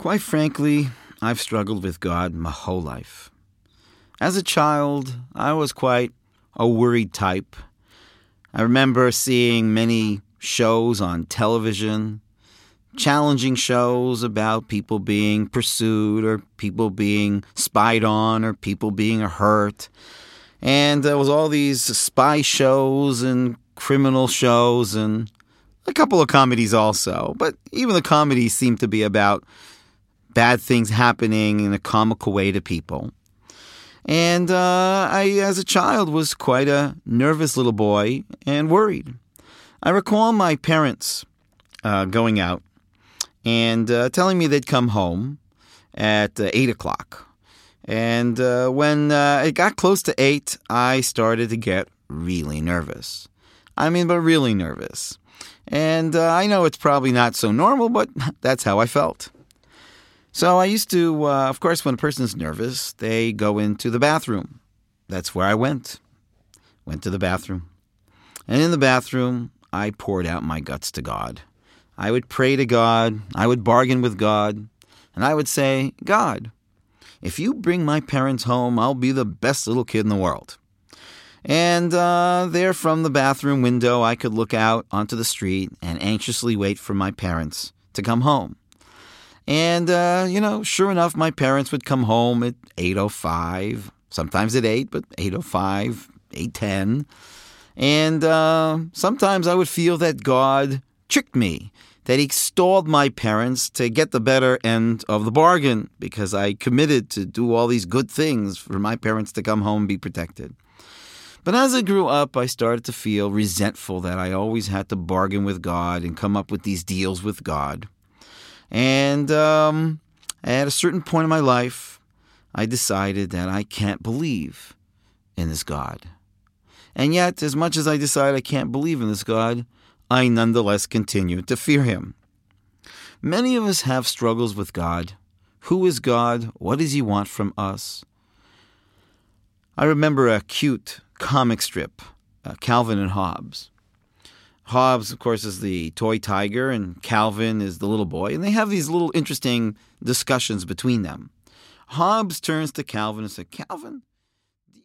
Quite frankly, I've struggled with God my whole life. As a child, I was quite a worried type. I remember seeing many shows on television, challenging shows about people being pursued or people being spied on or people being hurt. And there was all these spy shows and criminal shows and a couple of comedies also. But even the comedies seemed to be about bad things happening in a comical way to people. And I, as a child, was quite a nervous little boy and worried. I recall my parents going out and telling me they'd come home at 8 o'clock. And when it got close to 8, I started to get really nervous. But really nervous. And I know it's probably not so normal, but that's how I felt. So I used to, of course, when a person's nervous, they go into the bathroom. That's where I went. Went to the bathroom. And in the bathroom, I poured out my guts to God. I would pray to God. I would bargain with God. And I would say, God, if you bring my parents home, I'll be the best little kid in the world. And there from the bathroom window, I could look out onto the street and anxiously wait for my parents to come home. And, sure enough, my parents would come home at 8:05, sometimes at 8, but 8:05, 8:10. And sometimes I would feel that God tricked me, that he stalled my parents to get the better end of the bargain because I committed to do all these good things for my parents to come home and be protected. But as I grew up, I started to feel resentful that I always had to bargain with God and come up with these deals with God. And at a certain point in my life, I decided that I can't believe in this God. And yet, as much as I decide I can't believe in this God, I nonetheless continue to fear him. Many of us have struggles with God. Who is God? What does he want from us? I remember a cute comic strip, Calvin and Hobbes. Hobbes, of course, is the toy tiger, and Calvin is the little boy. And they have these little interesting discussions between them. Hobbes turns to Calvin and says, Calvin,